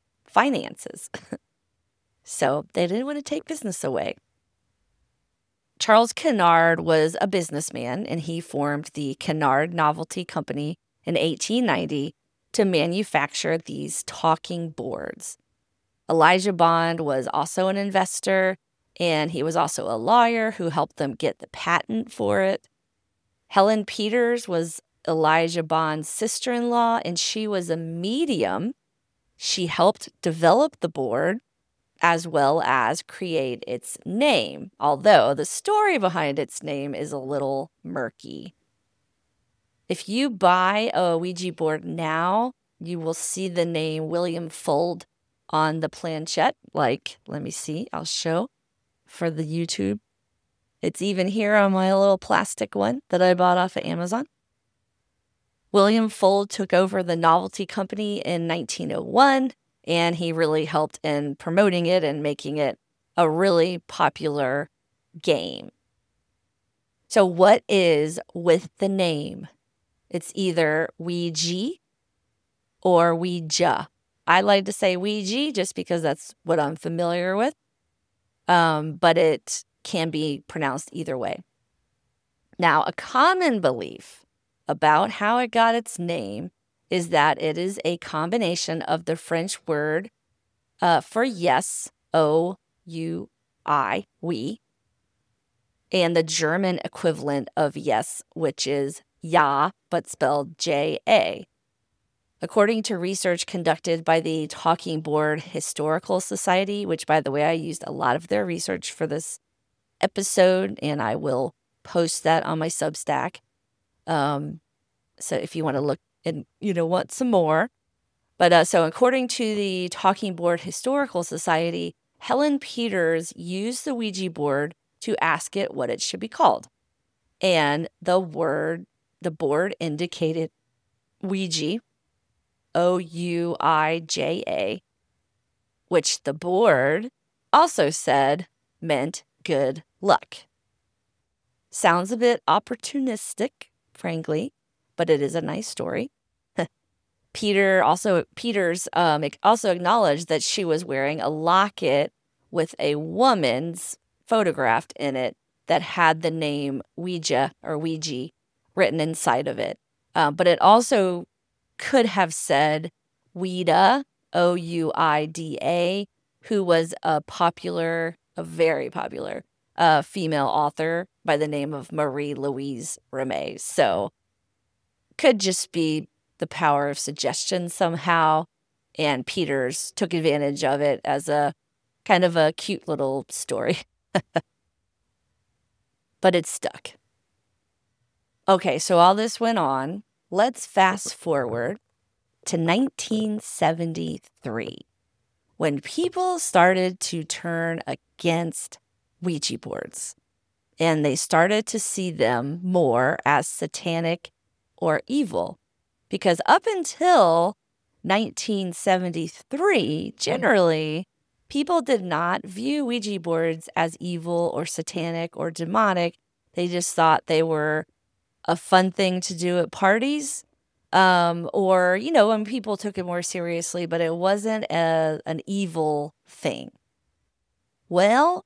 finances. So they didn't want to take business away. Charles Kennard was a businessman, and he formed the Kennard Novelty Company in 1890 to manufacture these talking boards. Elijah Bond was also an investor, and he was also a lawyer who helped them get the patent for it. Helen Peters was Elijah Bond's sister-in-law, and she was a medium. She helped develop the board as well as create its name, although the story behind its name is a little murky. If you buy a Ouija board now, you will see the name William Fuld on the planchette. Like, let me see, I'll show for the YouTube. It's even here on my little plastic one that I bought off of Amazon. William Fuld took over the novelty company in 1901, and he really helped in promoting it and making it a really popular game. So what is with the name? It's either Ouija or Ouija. I like to say Ouija just because that's what I'm familiar with, but it can be pronounced either way. Now, a common belief about how it got its name is that it is a combination of the French word for yes, O-U-I, we, and the German equivalent of yes, which is ja, but spelled J-A. According to research conducted by the Talking Board Historical Society, which, by the way, I used a lot of their research for this episode, and I will post that on my Substack. So if you want to look and, want some more. But so according to the Talking Board Historical Society, Helen Peters used the Ouija board to ask it what it should be called. And the board indicated Ouija, O-U-I-J-A, which the board also said meant good luck. Sounds a bit opportunistic, frankly, but it is a nice story. Peters also acknowledged that she was wearing a locket with a woman's photographed in it that had the name Ouija or Ouija written inside of it. But it also could have said Ouida, O-U-I-D-A, who was a very popular female author by the name of Marie-Louise Ramée. So could just be the power of suggestion somehow, and Peters took advantage of it as a kind of a cute little story. But it stuck. Okay, so all this went on. Let's fast forward to 1973, when people started to turn against Ouija boards, and they started to see them more as satanic or evil. Because up until 1973, generally, people did not view Ouija boards as evil or satanic or demonic. They just thought they were a fun thing to do at parties, or, when people took it more seriously, but it wasn't an evil thing. Well,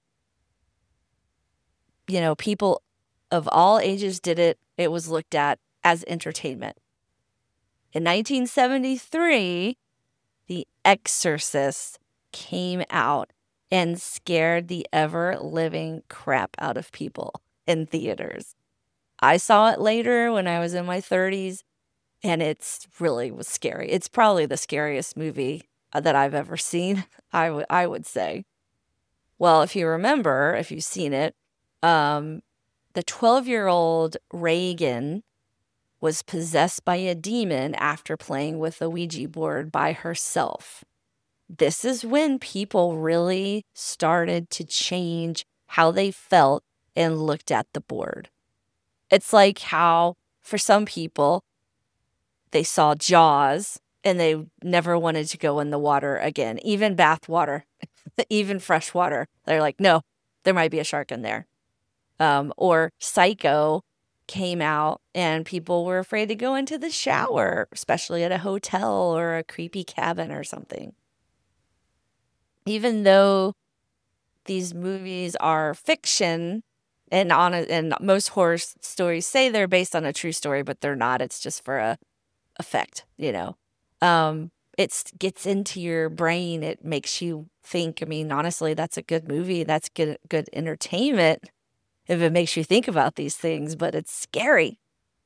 people of all ages did it. It was looked at as entertainment. In 1973, The Exorcist came out and scared the ever-living crap out of people in theaters. I saw it later when I was in my 30s, and it really was scary. It's probably the scariest movie that I've ever seen, I would say. Well, if you've seen it, the 12-year-old Reagan was possessed by a demon after playing with the Ouija board by herself. This is when people really started to change how they felt and looked at the board. It's like how, for some people, they saw Jaws and they never wanted to go in the water again, even bath water, even fresh water. They're like, no, there might be a shark in there. Or Psycho came out and people were afraid to go into the shower, especially at a hotel or a creepy cabin or something. Even though these movies are fiction And most horror stories say they're based on a true story, but they're not. It's just for a effect, it gets into your brain. It makes you think. I mean, honestly, that's a good movie. That's good entertainment if it makes you think about these things, but it's scary.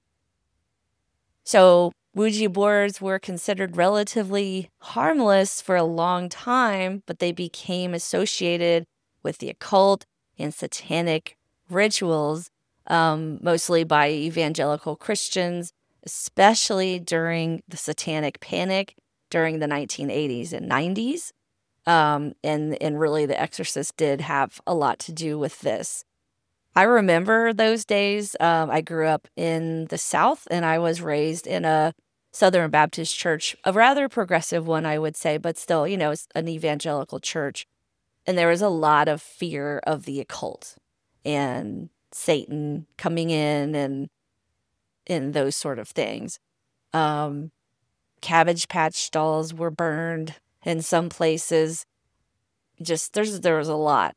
So Ouija boards were considered relatively harmless for a long time, but they became associated with the occult and satanic rituals, mostly by evangelical Christians, especially during the Satanic Panic during the 1980s and 90s. And really, The Exorcist did have a lot to do with this. I remember those days. I grew up in the South, and I was raised in a Southern Baptist church, a rather progressive one, I would say, but still, it's an evangelical church. And there was a lot of fear of the occult and Satan coming in and those sort of things. Cabbage Patch dolls were burned in some places. Just there was a lot.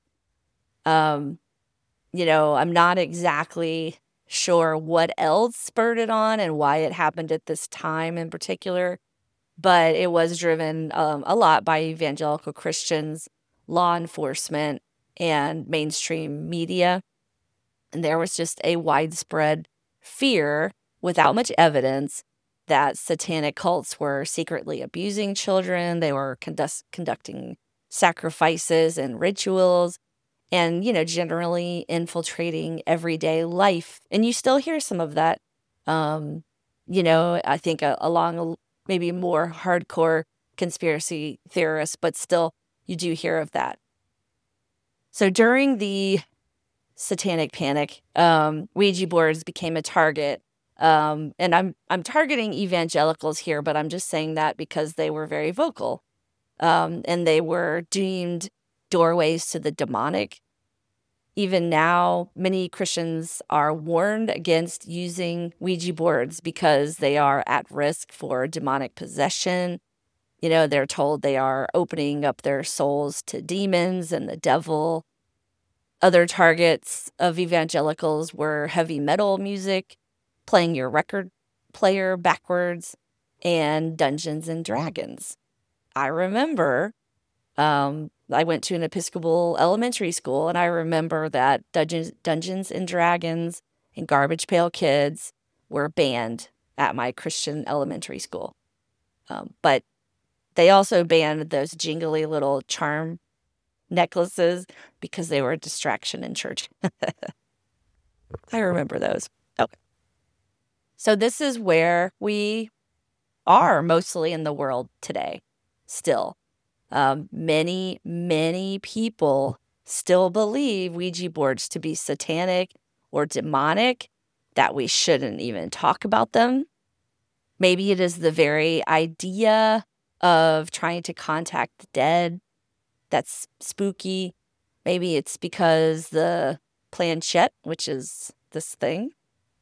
I'm not exactly sure what else spurred it on and why it happened at this time in particular, but it was driven a lot by evangelical Christians, law enforcement, and mainstream media. And there was just a widespread fear, without much evidence, that satanic cults were secretly abusing children. They were conducting sacrifices and rituals and, generally infiltrating everyday life. And you still hear some of that, I think along maybe more hardcore conspiracy theorists, but still you do hear of that. So during the Satanic Panic, Ouija boards became a target. And I'm targeting evangelicals here, but I'm just saying that because they were very vocal. And they were deemed doorways to the demonic. Even now, many Christians are warned against using Ouija boards because they are at risk for demonic possession. They're told they are opening up their souls to demons and the devil. Other targets of evangelicals were heavy metal music, playing your record player backwards, and Dungeons and Dragons. I remember I went to an Episcopal elementary school, and I remember that Dungeons and Dragons and Garbage Pail Kids were banned at my Christian elementary school. But they also banned those jingly little charm necklaces because they were a distraction in church. I remember those. Okay. So this is where we are mostly in the world today, still. Many, many people still believe Ouija boards to be satanic or demonic, that we shouldn't even talk about them. Maybe it is the very idea of trying to contact the dead that's spooky. Maybe it's because the planchette, which is this thing,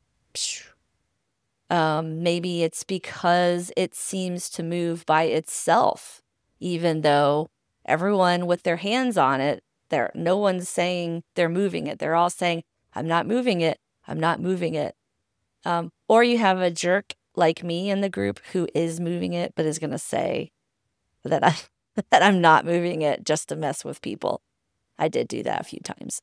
maybe it's because it seems to move by itself, even though everyone with their hands on it, no one's saying they're moving it. They're all saying, I'm not moving it. I'm not moving it. Or you have a jerk like me in the group who is moving it, but is going to say that I'm not moving it just to mess with people. I did do that a few times.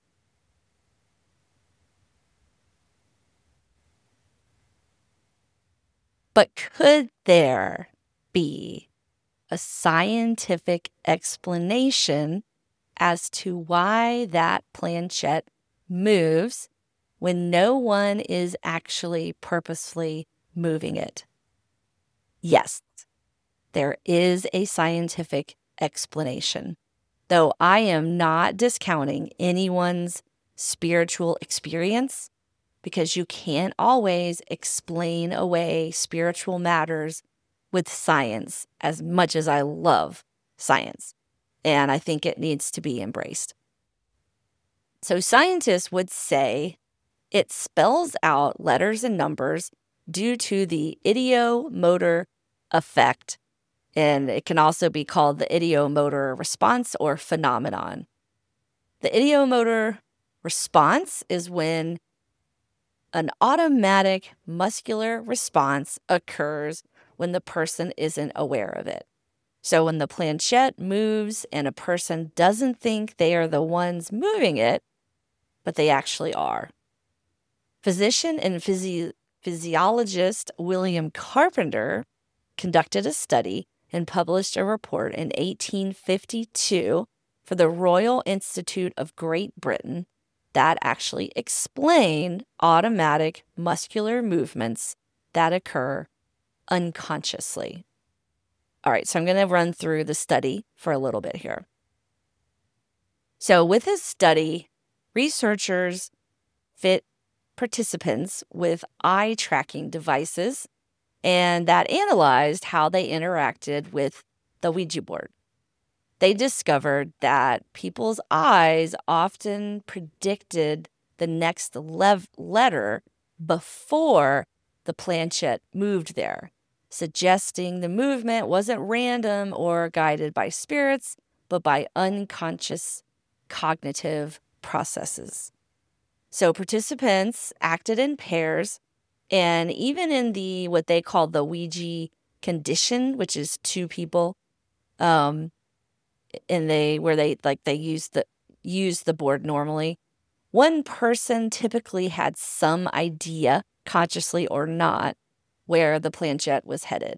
But could there be a scientific explanation as to why that planchette moves when no one is actually purposefully moving it? Yes, there is a scientific explanation, though I am not discounting anyone's spiritual experience, because you can't always explain away spiritual matters with science, as much as I love science. And I think it needs to be embraced. So scientists would say it spells out letters and numbers due to the ideomotor effect. And it can also be called the ideomotor response or phenomenon. The ideomotor Response is when an automatic muscular response occurs when the person isn't aware of it. So when the planchette moves and a person doesn't think they are the ones moving it, but they actually are. Physician and physiologist William Carpenter conducted a study and published a report in 1852 for the Royal Institute of Great Britain that actually explained automatic muscular movements that occur unconsciously. All right, so I'm going to run through the study for a little bit here. So with this study, researchers fit participants with eye tracking devices and that analyzed how they interacted with the Ouija board. They discovered that people's eyes often predicted the next letter before the planchette moved there, suggesting the movement wasn't random or guided by spirits, but by unconscious cognitive processes. So participants acted in pairs, and even in the what they call the Ouija condition, which is two people, and they use the board normally. One person typically had some idea, consciously or not, where the planchette was headed.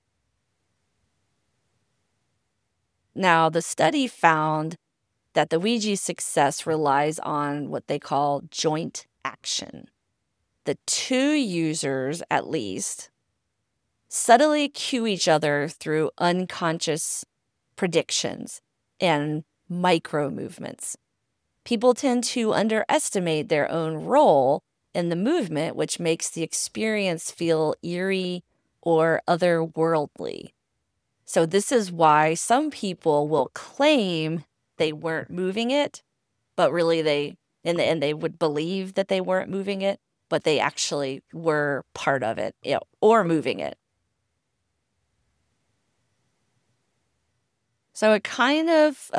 Now, the study found that the Ouija success relies on what they call joint action. The two users, at least, subtly cue each other through unconscious predictions and micro movements. People tend to underestimate their own role in the movement, which makes the experience feel eerie or otherworldly. So this is why some people will claim they weren't moving it, but really they would believe that they weren't moving it, but they actually were part of it, or moving it. So it kind of,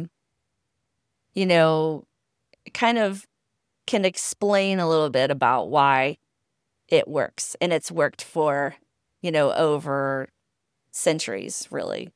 kind of can explain a little bit about why it works. And it's worked for, over centuries, really.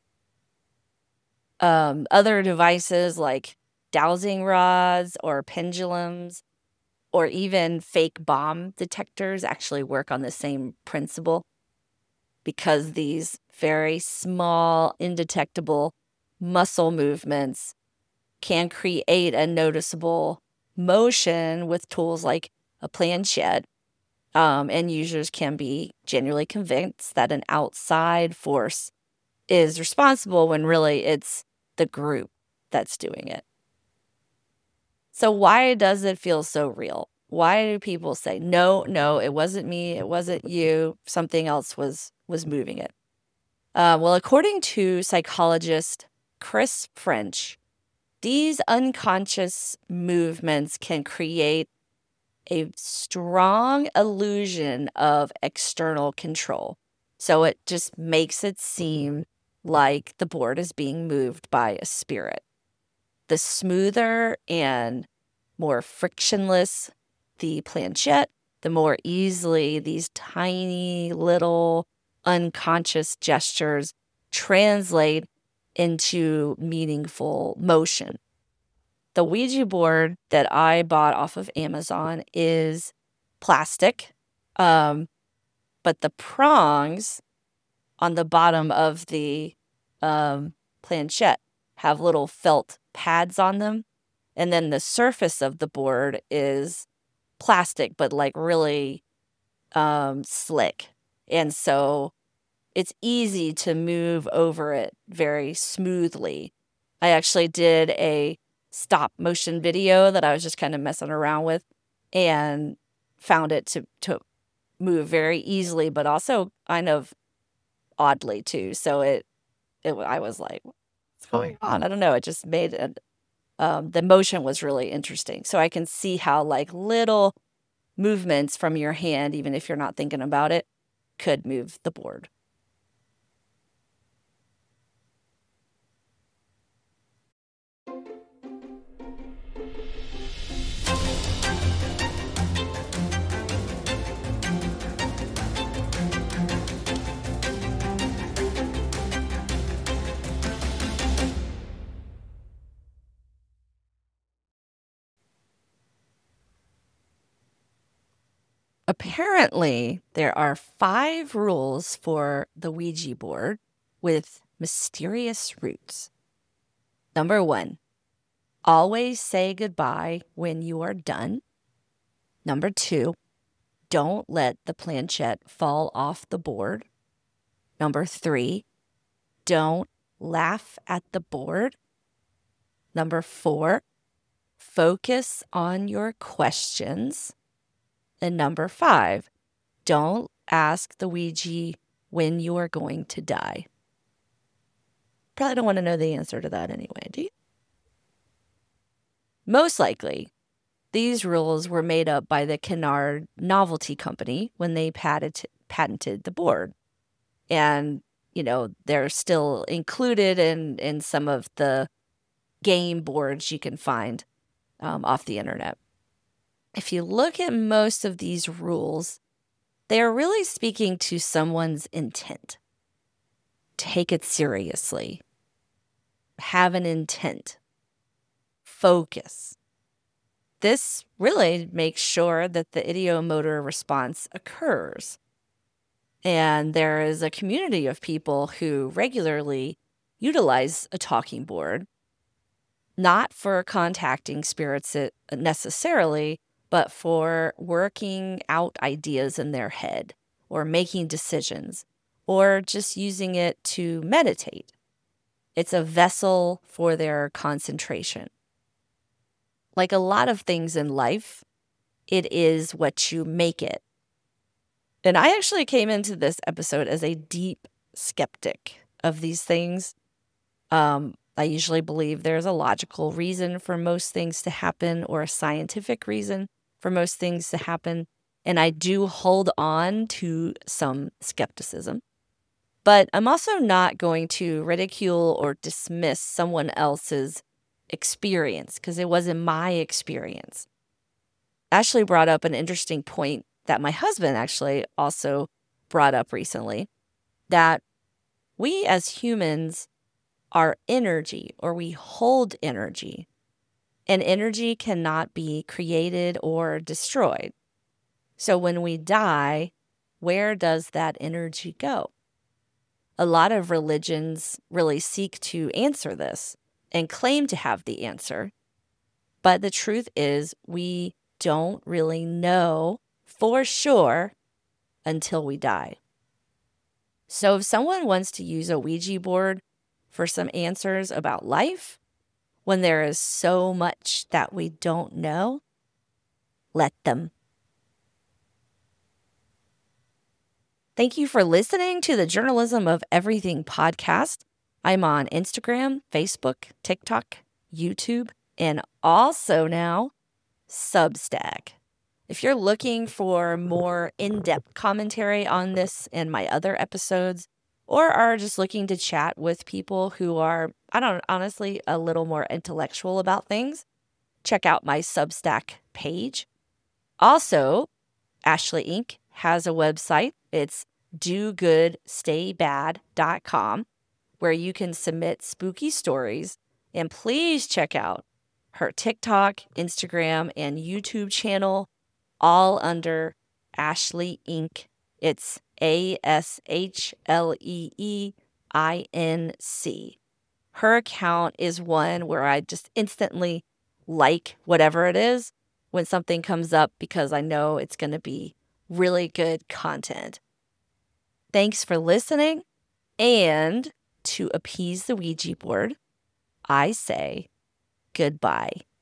Other devices like dowsing rods or pendulums or even fake bomb detectors actually work on the same principle, because these very small, indetectable muscle movements can create a noticeable motion with tools like a planchette, and users can be genuinely convinced that an outside force is responsible when really it's the group that's doing it. So why does it feel so real? Why do people say, no, it wasn't me, it wasn't you, something else was moving it? Well, according to psychologist Chris French, these unconscious movements can create a strong illusion of external control. So it just makes it seem like the board is being moved by a spirit. The smoother and more frictionless the planchette, the more easily these tiny little unconscious gestures translate into meaningful motion. The Ouija board that I bought off of Amazon is plastic, but the prongs on the bottom of the planchette have little felt pads on them. And then the surface of the board is plastic, but like really slick. And so it's easy to move over it very smoothly. I actually did a stop motion video that I was just kind of messing around with and found it to move very easily, but also kind of oddly too. So I was like, what's going on? I don't know. It just made it, the motion was really interesting. So I can see how like little movements from your hand, even if you're not thinking about it, could move the board. Apparently, there are 5 rules for the Ouija board with mysterious roots. Number 1, always say goodbye when you are done. Number 2, don't let the planchette fall off the board. Number 3, don't laugh at the board. Number 4, focus on your questions. And number 5, don't ask the Ouija when you are going to die. Probably don't want to know the answer to that anyway, do you? Most likely, these rules were made up by the Kennard Novelty Company when they patented the board. And, they're still included in some of the game boards you can find off the internet. If you look at most of these rules, they are really speaking to someone's intent. Take it seriously. Have an intent. Focus. This really makes sure that the ideomotor response occurs. And there is a community of people who regularly utilize a talking board, not for contacting spirits necessarily, but for working out ideas in their head or making decisions or just using it to meditate. It's a vessel for their concentration. Like a lot of things in life, it is what you make it. And I actually came into this episode as a deep skeptic of these things. I usually believe there's a logical reason for most things to happen or a scientific reason for most things to happen. And I do hold on to some skepticism. But I'm also not going to ridicule or dismiss someone else's experience because it wasn't my experience. Ashley brought up an interesting point that my husband actually also brought up recently, that we as humans are energy, or we hold energy, and energy cannot be created or destroyed. So when we die, where does that energy go? A lot of religions really seek to answer this and claim to have the answer. But the truth is, we don't really know for sure until we die. So if someone wants to use a Ouija board for some answers about life, when there is so much that we don't know, let them. Thank you for listening to the Journalism of Everything podcast. I'm on Instagram, Facebook, TikTok, YouTube, and also now Substack. If you're looking for more in-depth commentary on this and my other episodes, or are just looking to chat with people who are, honestly, a little more intellectual about things, check out my Substack page. Also, Ashley Inc. has a website. It's dogoodstaybad.com, where you can submit spooky stories. And please check out her TikTok, Instagram, and YouTube channel, all under Ashley Inc. It's ASHLEEINC. Her account is one where I just instantly like whatever it is when something comes up because I know it's going to be really good content. Thanks for listening, and to appease the Ouija board, I say goodbye.